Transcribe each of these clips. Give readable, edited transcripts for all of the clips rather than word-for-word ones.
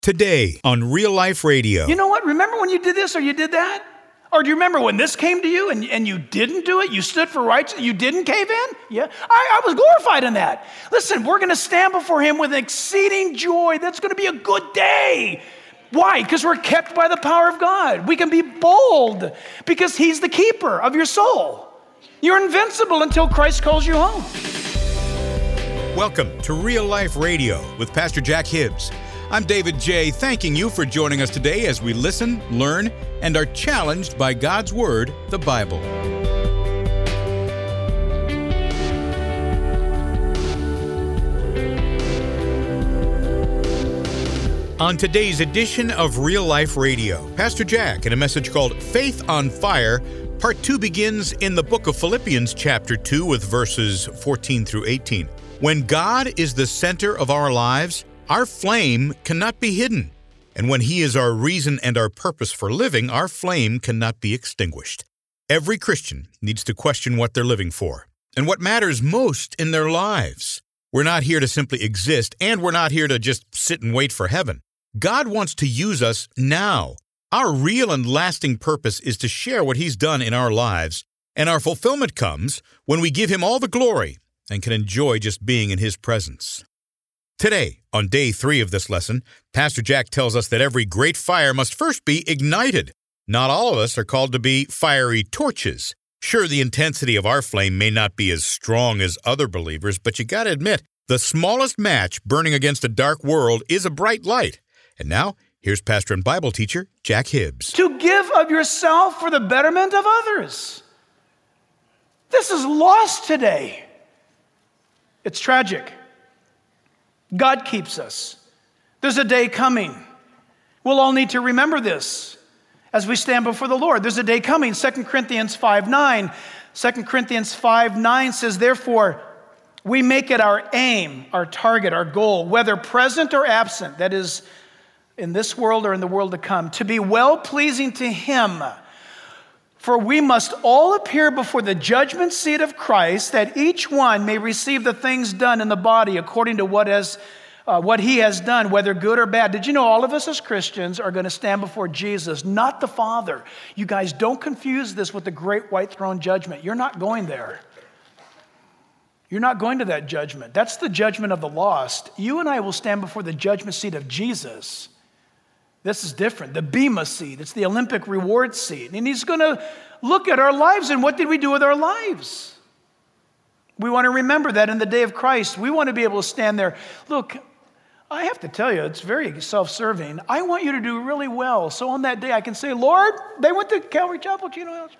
Today on Real Life Radio. You know what? Remember when you did this or you did that? Or do you remember when this came to you and you didn't do it? You stood for righteousness. You didn't cave in? Yeah. I was glorified in that. Listen, we're going to stand before him with exceeding joy. That's going to be a good day. Why? Because we're kept by the power of God. We can be bold because he's the keeper of your soul. You're invincible until Christ calls you home. Welcome to Real Life Radio with Pastor Jack Hibbs. I'm David J., thanking you for joining us today as we listen, learn, and are challenged by God's Word, the Bible. On today's edition of Real Life Radio, Pastor Jack, in a message called Faith on Fire, Part 2 begins in the book of Philippians chapter 2 with verses 14 through 18. When God is the center of our lives, our flame cannot be hidden. And when He is our reason and our purpose for living, our flame cannot be extinguished. Every Christian needs to question what they're living for and what matters most in their lives. We're not here to simply exist, and we're not here to just sit and wait for heaven. God wants to use us now. Our real and lasting purpose is to share what He's done in our lives, and our fulfillment comes when we give Him all the glory and can enjoy just being in His presence. Today, on day 3 of this lesson, Pastor Jack tells us that every great fire must first be ignited. Not all of us are called to be fiery torches. Sure, the intensity of our flame may not be as strong as other believers, but you gotta admit, the smallest match burning against a dark world is a bright light. And now, here's pastor and Bible teacher, Jack Hibbs. To give of yourself for the betterment of others. This is lost today. It's tragic. God keeps us. There's a day coming. We'll all need to remember this as we stand before the Lord. There's a day coming. 2 Corinthians 5:9. 2 Corinthians 5:9 says, therefore, we make it our aim, our target, our goal, whether present or absent, that is, in this world or in the world to come, to be well-pleasing to Him. For we must all appear before the judgment seat of Christ, that each one may receive the things done in the body according to what he has done, whether good or bad. Did you know all of us as Christians are going to stand before Jesus, not the Father? You guys, don't confuse this with the great white throne judgment. You're not going there. You're not going to that judgment. That's the judgment of the lost. You and I will stand before the judgment seat of Jesus. This is different. The Bema seat. It's the Olympic reward seat. And He's going to look at our lives and what did we do with our lives? We want to remember that in the day of Christ. We want to be able to stand there. Look, I have to tell you, it's very self-serving. I want you to do really well. So on that day I can say, Lord, they went to Calvary Chapel, Chino Hills.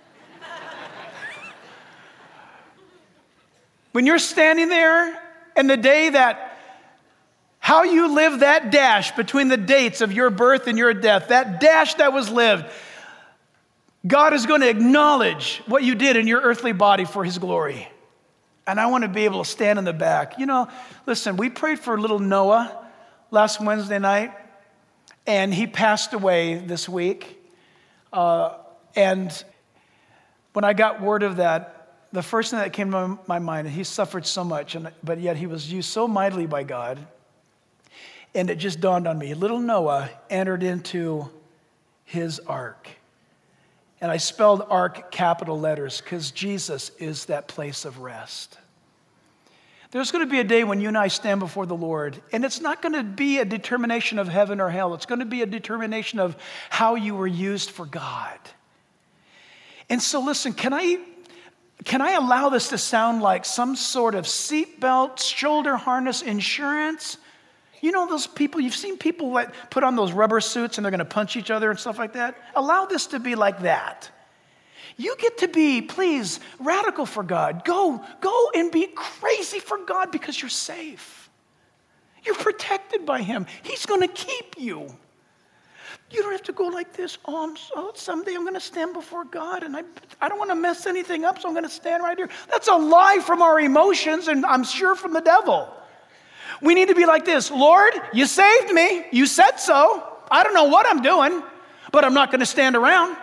When you're standing there and the day that how you live that dash between the dates of your birth and your death, that dash that was lived, God is going to acknowledge what you did in your earthly body for His glory. And I want to be able to stand in the back. You know, listen, we prayed for little Noah last Wednesday night, and he passed away this week. And when I got word of that, the first thing that came to my mind, he suffered so much, but yet he was used so mightily by God. And it just dawned on me, little Noah entered into his ark. And I spelled ark capital letters because Jesus is that place of rest. There's going to be a day when you and I stand before the Lord, and it's not going to be a determination of heaven or hell. It's going to be a determination of how you were used for God. And so listen, can I allow this to sound like some sort of seatbelt, shoulder harness insurance? You know those people, you've seen people that put on those rubber suits and they're going to punch each other and stuff like that? Allow this to be like that. You get to be, please, radical for God. Go and be crazy for God because you're safe. You're protected by Him. He's going to keep you. You don't have to go like this. Someday I'm going to stand before God and I don't want to mess anything up, so I'm going to stand right here. That's a lie from our emotions and I'm sure from the devil. We need to be like this. Lord, you saved me. You said so. I don't know what I'm doing, but I'm not going to stand around.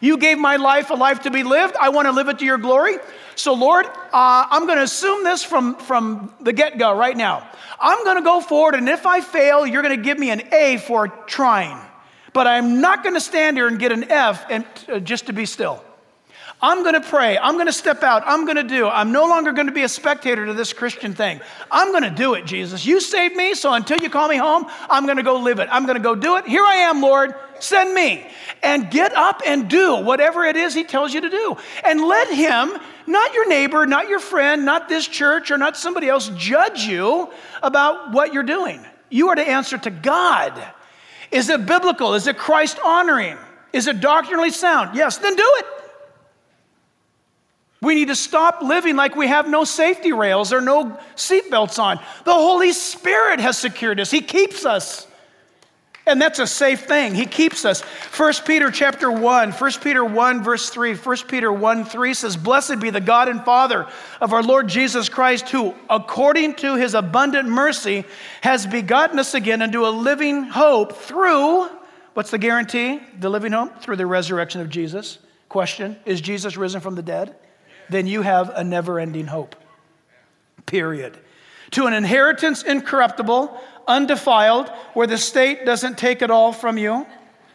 You gave my life a life to be lived. I want to live it to your glory. So Lord, I'm going to assume this from the get-go right now. I'm going to go forward, and if I fail, you're going to give me an A for trying. But I'm not going to stand here and get an F and just to be still. I'm going to pray. I'm going to step out. I'm going to do. I'm no longer going to be a spectator to this Christian thing. I'm going to do it, Jesus. You saved me, so until you call me home, I'm going to go live it. I'm going to go do it. Here I am, Lord. Send me. And get up and do whatever it is he tells you to do. And let him, not your neighbor, not your friend, not this church, or not somebody else, judge you about what you're doing. You are to answer to God. Is it biblical? Is it Christ-honoring? Is it doctrinally sound? Yes, then do it. We need to stop living like we have no safety rails or no seatbelts on. The Holy Spirit has secured us. He keeps us. And that's a safe thing. He keeps us. 1 Peter chapter 1, 1 Peter 1 verse 3, 1 Peter 1 3 says, "Blessed be the God and Father of our Lord Jesus Christ, who, according to his abundant mercy, has begotten us again into a living hope through," what's the guarantee? The living hope? Through the resurrection of Jesus. Question, is Jesus risen from the dead? Then you have a never-ending hope. Period. To an inheritance incorruptible, undefiled, where the state doesn't take it all from you,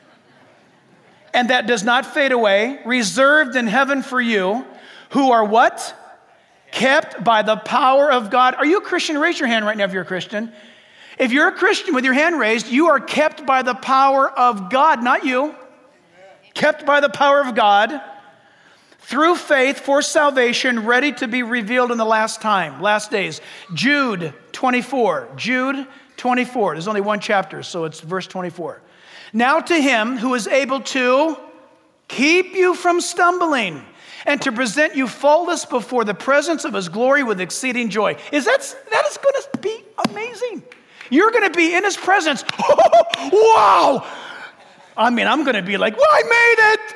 and that does not fade away, reserved in heaven for you, who are what? Kept by the power of God. Are you a Christian? Raise your hand right now if you're a Christian. If you're a Christian with your hand raised, you are kept by the power of God, not you. Kept by the power of God, through faith for salvation, ready to be revealed in the last time, last days. Jude 24. Jude 24. There's only one chapter, so it's verse 24. Now to him who is able to keep you from stumbling and to present you faultless before the presence of his glory with exceeding joy. That is going to be amazing. You're going to be in his presence. Wow! I mean, I'm going to be like, well, I made it!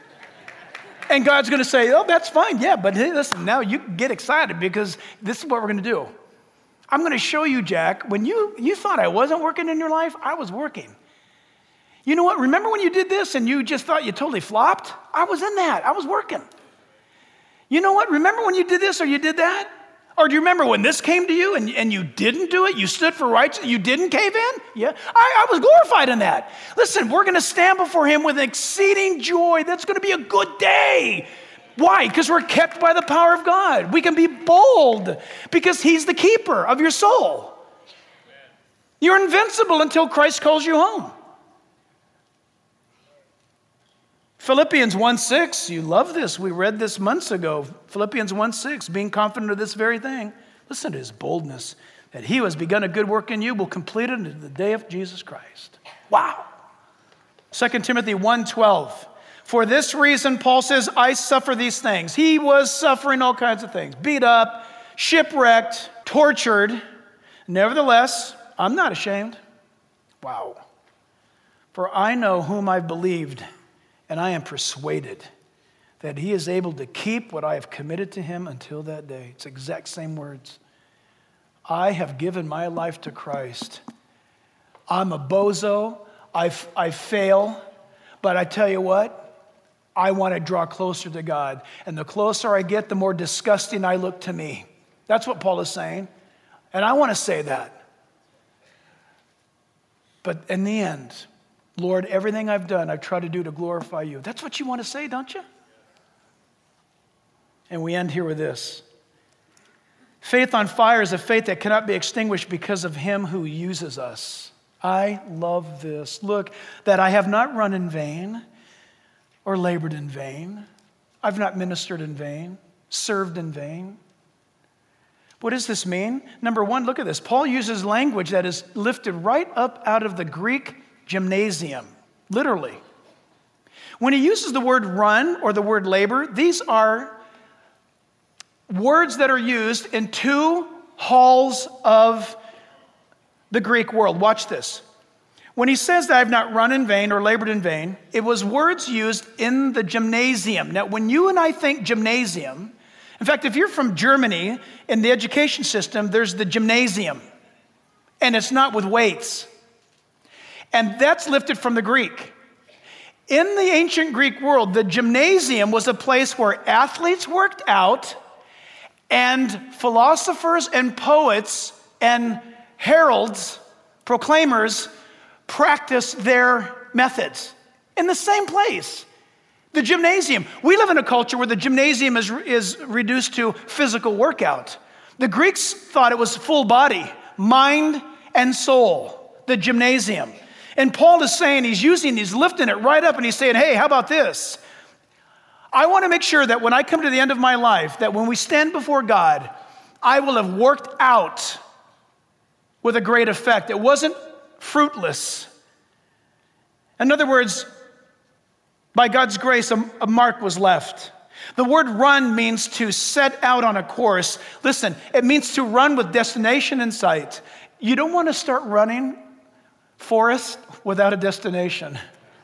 And God's going to say, oh, that's fine. Yeah, but hey, listen, now you get excited because this is what we're going to do. I'm going to show you, Jack, when you thought I wasn't working in your life, I was working. You know what? Remember when you did this and you just thought you totally flopped? I was in that. I was working. You know what? Remember when you did this or you did that? Or do you remember when this came to you and you didn't do it? You stood for righteousness. You didn't cave in? Yeah. I was glorified in that. Listen, we're going to stand before him with exceeding joy. That's going to be a good day. Why? Because we're kept by the power of God. We can be bold because he's the keeper of your soul. You're invincible until Christ calls you home. Philippians 1:6, you love this. We read this months ago. Philippians 1:6, being confident of this very thing. Listen to his boldness, that he who has begun a good work in you will complete it until the day of Jesus Christ. Wow. 2 Timothy 1:12, for this reason, Paul says, I suffer these things. He was suffering all kinds of things. Beat up, shipwrecked, tortured. Nevertheless, I'm not ashamed. Wow. For I know whom I've believed, and I am persuaded that he is able to keep what I have committed to him until that day. It's the exact same words. I have given my life to Christ. I'm a bozo. I fail. But I tell you what, I want to draw closer to God. And the closer I get, the more disgusting I look to me. That's what Paul is saying. And I want to say that. But in the end, Lord, everything I've done, I've tried to do to glorify you. That's what you want to say, don't you? And we end here with this. Faith on fire is a faith that cannot be extinguished because of him who uses us. I love this. Look, that I have not run in vain or labored in vain. I've not ministered in vain, served in vain. What does this mean? Number one, look at this. Paul uses language that is lifted right up out of the Greek gymnasium, literally. When he uses the word run or the word labor, these are words that are used in two halls of the Greek world. Watch this. When he says that I've not run in vain or labored in vain, it was words used in the gymnasium. Now, when you and I think gymnasium, in fact, if you're from Germany, in the education system, there's the gymnasium, and it's not with weights. And that's lifted from the Greek. In the ancient Greek world, the gymnasium was a place where athletes worked out and philosophers and poets and heralds, proclaimers, practiced their methods in the same place. The gymnasium. We live in a culture where the gymnasium is reduced to physical workout. The Greeks thought it was full body, mind and soul, the gymnasium. And Paul is saying, he's lifting it right up and he's saying, hey, how about this? I want to make sure that when I come to the end of my life, that when we stand before God, I will have worked out with a great effect. It wasn't fruitless. In other words, by God's grace, a mark was left. The word run means to set out on a course. Listen, it means to run with destination in sight. You don't want to start running, Forrest, without a destination.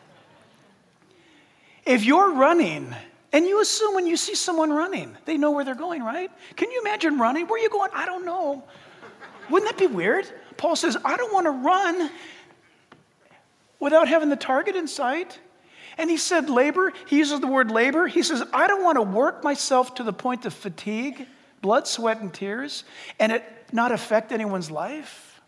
If you're running, and you assume when you see someone running, they know where they're going, right? Can you imagine running? Where are you going? I don't know. Wouldn't that be weird? Paul says, I don't want to run without having the target in sight. And he said labor. He uses the word labor. He says, I don't want to work myself to the point of fatigue, blood, sweat, and tears, and it not affect anyone's life.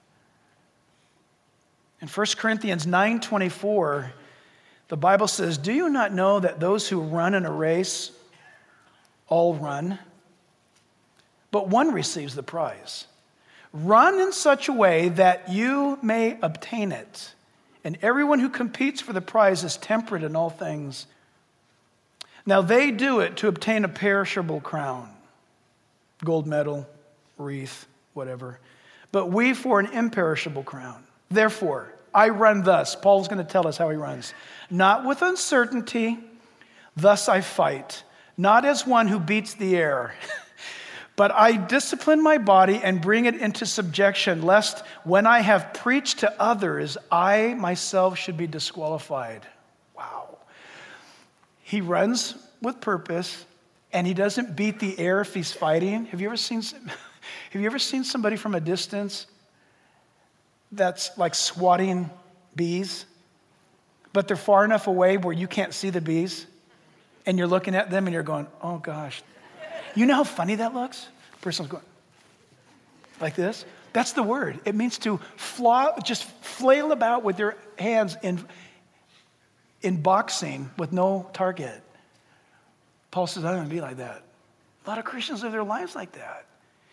In 1 Corinthians 9:24, the Bible says, do you not know that those who run in a race all run, but one receives the prize? Run in such a way that you may obtain it. And everyone who competes for the prize is temperate in all things. Now they do it to obtain a perishable crown, gold medal, wreath, whatever. But we for an imperishable crown. Therefore, I run thus. Paul's going to tell us how he runs. Not with uncertainty, thus I fight. Not as one who beats the air. But I discipline my body and bring it into subjection, lest when I have preached to others, I myself should be disqualified. Wow. He runs with purpose, and he doesn't beat the air if he's fighting. Have you ever seen somebody from a distance that's like swatting bees, but they're far enough away where you can't see the bees, and you're looking at them and you're going, oh gosh. You know how funny that looks? The person's going like this. That's the word. It means to just flail about with your hands in boxing with no target. Paul says, I don't want to be like that. A lot of Christians live their lives like that.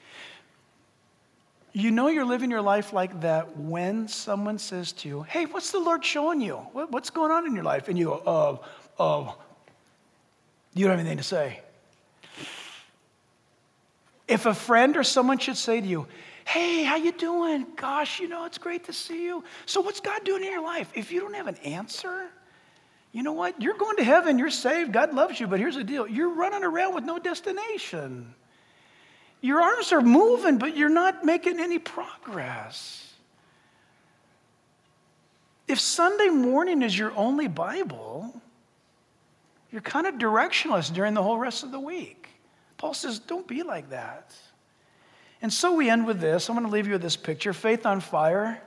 You know you're living your life like that when someone says to you, hey, what's the Lord showing you? What's going on in your life? And you go, you don't have anything to say. If a friend or someone should say to you, hey, how you doing? Gosh, it's great to see you. So what's God doing in your life? If you don't have an answer, you know what? You're going to heaven. You're saved. God loves you. But here's the deal. You're running around with no destination. Your arms are moving, but you're not making any progress. If Sunday morning is your only Bible, you're kind of directionless during the whole rest of the week. Paul says, don't be like that. And so we end with this. I'm going to leave you with this picture, Faith on Fire.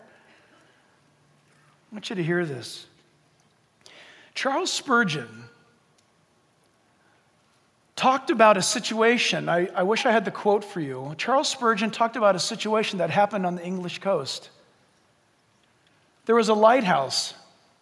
I want you to hear this. Charles Spurgeon talked about a situation. I wish I had the quote for you. Charles Spurgeon talked about a situation that happened on the English coast. There was a lighthouse,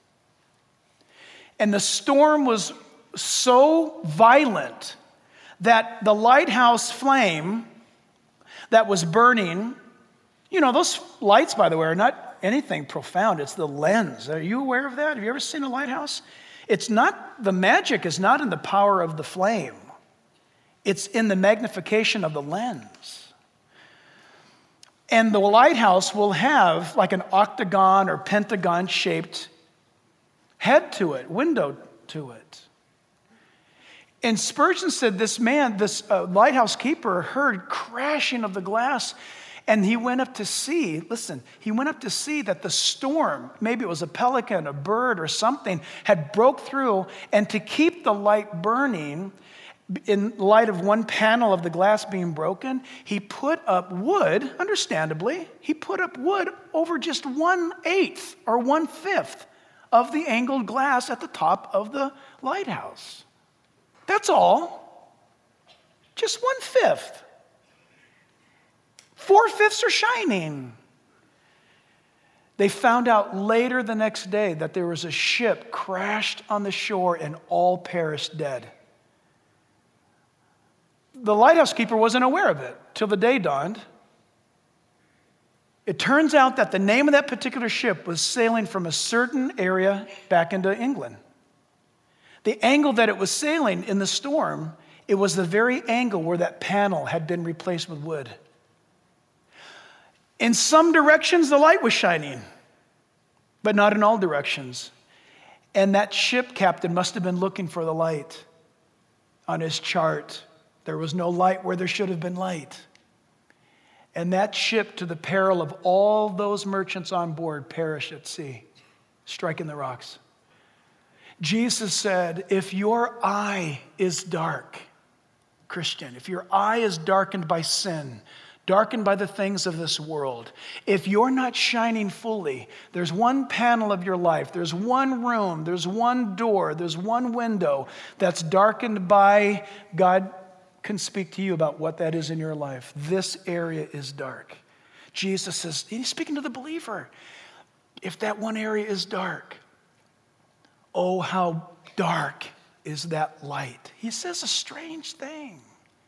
and the storm was so violent that the lighthouse flame that was burning, those lights, by the way, are not anything profound. It's the lens. Are you aware of that? Have you ever seen a lighthouse? The magic is not in the power of the flame. It's in the magnification of the lens. And the lighthouse will have like an octagon or pentagon-shaped head to it, window to it. And Spurgeon said this lighthouse keeper heard crashing of the glass, and he went up to see, that the storm, maybe it was a pelican, a bird or something, had broke through, and to keep the light burning, in light of one panel of the glass being broken, he put up wood, understandably, over just 1/8 or 1/5 of the angled glass at the top of the lighthouse. That's all. Just 1/5. 4/5 are shining. They found out later the next day that there was a ship crashed on the shore and all perished dead. The lighthouse keeper wasn't aware of it till the day dawned. It turns out that the name of that particular ship was sailing from a certain area back into England. The angle that it was sailing in the storm, it was the very angle where that panel had been replaced with wood. In some directions, the light was shining, but not in all directions. And that ship captain must have been looking for the light on his chart. There was no light where there should have been light. And that ship, to the peril of all those merchants on board, perished at sea, striking the rocks. Jesus said, if your eye is dark, Christian, if your eye is darkened by sin, darkened by the things of this world, if you're not shining fully, there's one panel of your life, there's one room, there's one door, there's one window that's darkened by, God can speak to you about what that is in your life. This area is dark. Jesus says, he's speaking to the believer. If that one area is dark, oh, how dark is that light. He says a strange thing.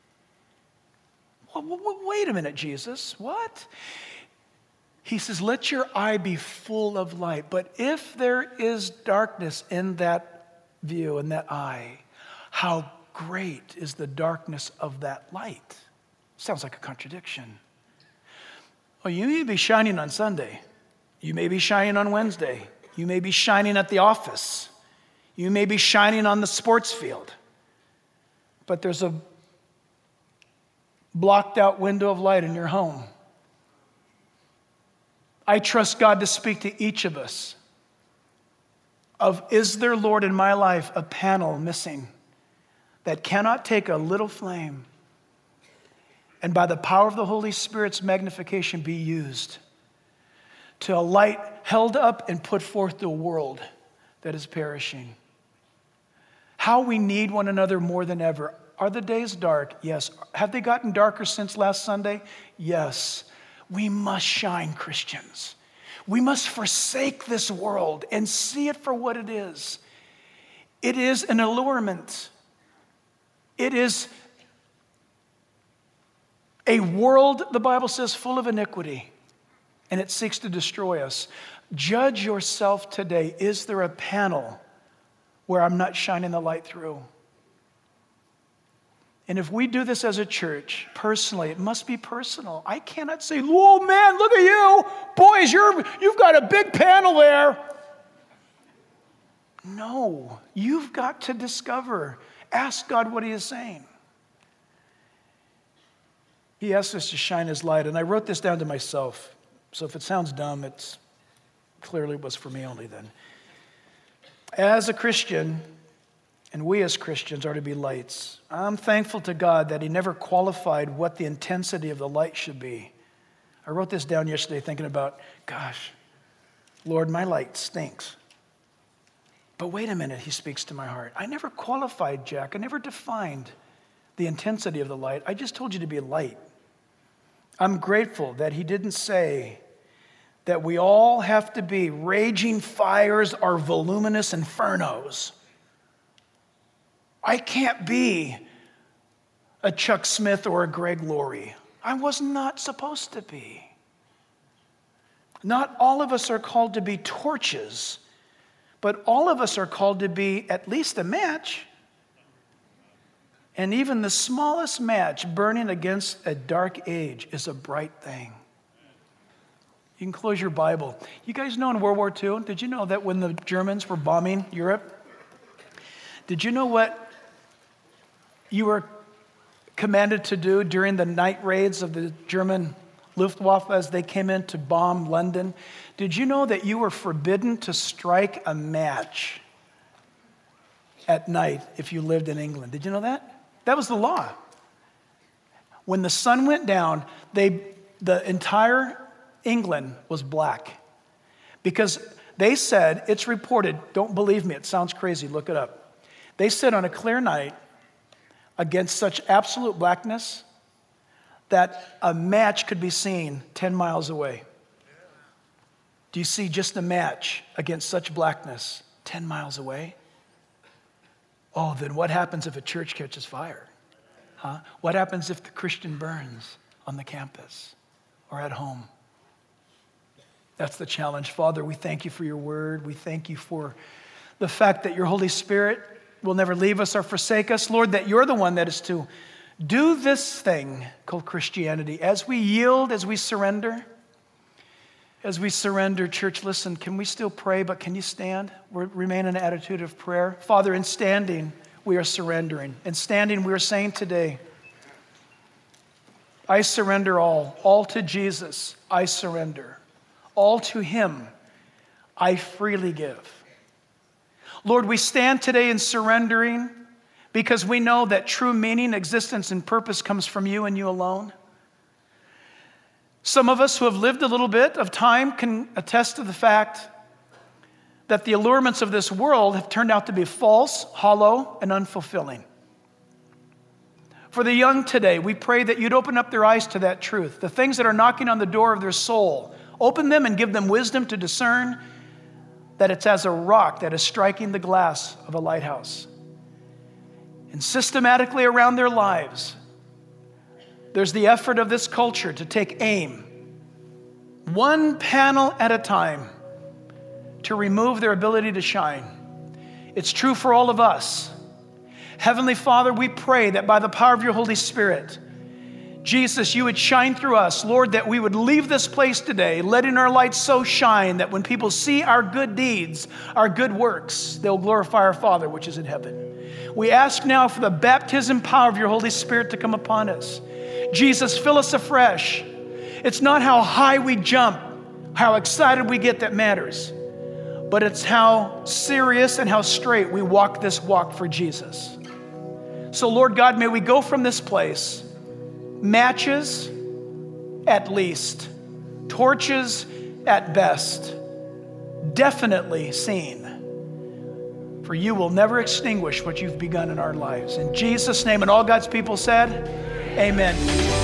Wait a minute, Jesus. What? He says, let your eye be full of light. But if there is darkness in that view, in that eye, how great is the darkness of that light? Sounds like a contradiction. Well, you may be shining on Sunday. You may be shining on Wednesday. You may be shining at the office. You may be shining on the sports field. But there's a blocked out window of light in your home. I trust God to speak to each of us of, is there, Lord, in my life a panel missing that cannot take a little flame and by the power of the Holy Spirit's magnification be used to a light held up and put forth to a world that is perishing? How we need one another more than ever. Are the days dark? Yes. Have they gotten darker since last Sunday? Yes. We must shine, Christians. We must forsake this world and see it for what it is. It is an allurement. It is a world, the Bible says, full of iniquity, and it seeks to destroy us. Judge yourself today. Is there a panel where I'm not shining the light through? And if we do this as a church, personally, it must be personal. I cannot say, oh man, look at you. Boys, you've got a big panel there. No, you've got to discover. Ask God what he is saying. He asked us to shine his light, and I wrote this down to myself. So if it sounds dumb, it's clearly was for me only then. As a Christian, and we as Christians are to be lights. I'm thankful to God that he never qualified what the intensity of the light should be. I wrote this down yesterday thinking about, gosh, Lord, my light stinks. But wait a minute, he speaks to my heart. I never qualified, Jack. I never defined the intensity of the light. I just told you to be light. I'm grateful that he didn't say that we all have to be raging fires or voluminous infernos. I can't be a Chuck Smith or a Greg Laurie. I was not supposed to be. Not all of us are called to be torches, but all of us are called to be at least a match. And even the smallest match burning against a dark age is a bright thing. You can close your Bible. You guys know in World War II, did you know that when the Germans were bombing Europe, did you know what you were commanded to do during the night raids of the German Luftwaffe as they came in to bomb London? Did you know that you were forbidden to strike a match at night if you lived in England? Did you know that? That was the law. When the sun went down, the entire England was black because They said, it's reported, don't believe me, it sounds crazy, look it up. They said on a clear night, against such absolute blackness, that a match could be seen 10 miles away. Do you see just a match against such blackness 10 miles away? Oh, then what happens if a church catches fire? Huh? What happens if the Christian burns on the campus or at home? That's the challenge. Father, we thank you for your word. We thank you for the fact that your Holy Spirit will never leave us or forsake us. Lord, that you're the one that is to do this thing called Christianity. As we yield, as we surrender, church, listen, can we still pray, but can you stand? Remain in an attitude of prayer. Father, in standing, we are surrendering. In standing, we are saying today, I surrender all to Jesus, I surrender. All to him, I freely give. Lord, we stand today in surrendering because we know that true meaning, existence, and purpose comes from you and you alone. Some of us who have lived a little bit of time can attest to the fact that the allurements of this world have turned out to be false, hollow, and unfulfilling. For the young today, we pray that you'd open up their eyes to that truth. The things that are knocking on the door of their soul, open them and give them wisdom to discern that it's as a rock that is striking the glass of a lighthouse. And systematically around their lives, there's the effort of this culture to take aim, one panel at a time, to remove their ability to shine. It's true for all of us. Heavenly Father, we pray that by the power of your Holy Spirit, Jesus, you would shine through us. Lord, that we would leave this place today, letting our light so shine that when people see our good deeds, our good works, they'll glorify our Father, which is in heaven. We ask now for the baptism power of your Holy Spirit to come upon us. Jesus, fill us afresh. It's not how high we jump, how excited we get that matters, but it's how serious and how straight we walk this walk for Jesus. So Lord God, may we go from this place matches at least, torches at best, definitely seen. For you will never extinguish what you've begun in our lives. In Jesus' name, and all God's people said, amen.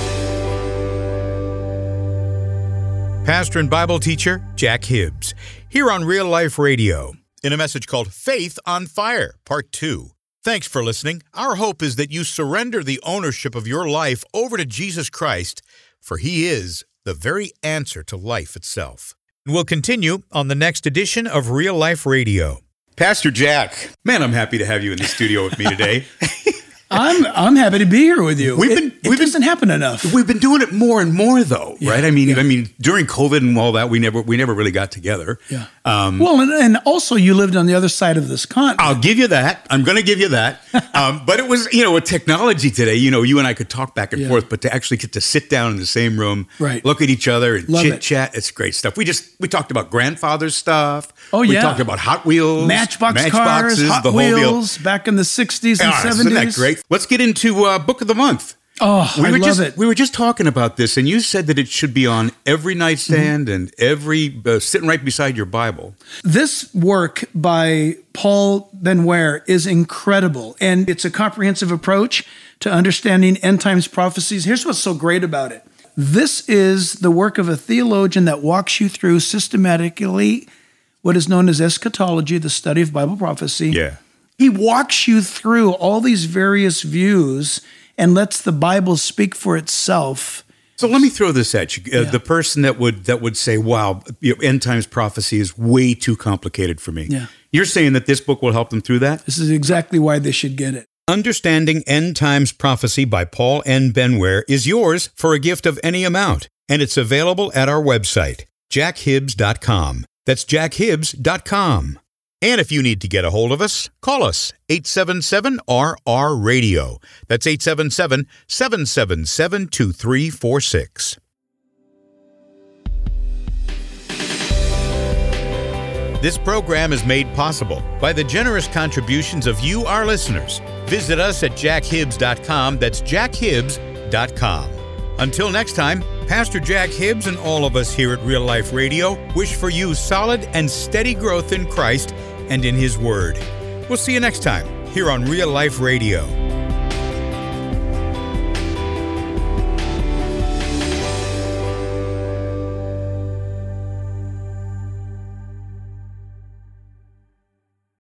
Pastor and Bible teacher Jack Hibbs, here on Real Life Radio, in a message called Faith on Fire, Part 2. Thanks for listening. Our hope is that you surrender the ownership of your life over to Jesus Christ, for he is the very answer to life itself. We'll continue on the next edition of Real Life Radio. Pastor Jack, man, I'm happy to have you in the studio with me today. I'm happy to be here with you. It doesn't happen enough. We've been doing it more and more, though, right? I mean, during COVID and all that, we never really got together. Yeah. And also you lived on the other side of this continent. I'll give you that. I'm going to give you that. But it was, with technology today, you and I could talk back and forth, but to actually get to sit down in the same room, right, look at each other and chit-chat, it's great stuff. We talked about grandfather's stuff. Oh, yeah. We talked about Hot Wheels. Matchboxes, Hot the Wheels, whole deal. back in the 60s and 70s. Isn't that great? Let's get into Book of the Month. Oh, I love it. We were just talking about this, and you said that it should be on every nightstand and every sitting right beside your Bible. This work by Paul Ben Ware is incredible, and it's a comprehensive approach to understanding end times prophecies. Here's what's so great about it. This is the work of a theologian that walks you through systematically what is known as eschatology, the study of Bible prophecy. Yeah. He walks you through all these various views and lets the Bible speak for itself. So let me throw this at you. The person that would say, wow, end times prophecy is way too complicated for me. Yeah. You're saying that this book will help them through that? This is exactly why they should get it. Understanding End Times Prophecy by Paul N. Ben Ware is yours for a gift of any amount, and it's available at our website, jackhibbs.com. That's jackhibbs.com. And if you need to get a hold of us, call us, 877-RR-RADIO. That's 877-777-2346. This program is made possible by the generous contributions of you, our listeners. Visit us at jackhibbs.com. That's jackhibbs.com. Until next time, Pastor Jack Hibbs and all of us here at Real Life Radio wish for you solid and steady growth in Christ and in His Word. We'll see you next time here on Real Life Radio.